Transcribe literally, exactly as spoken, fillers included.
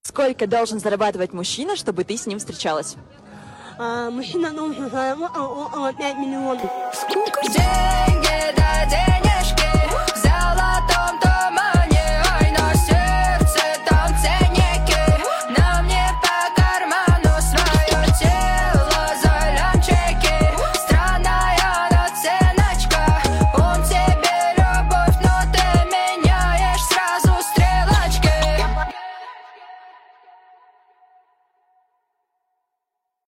Сколько должен зарабатывать мужчина, чтобы ты с ним встречалась? А, мужчина должен зарабатывать около пяти миллионов. Деньги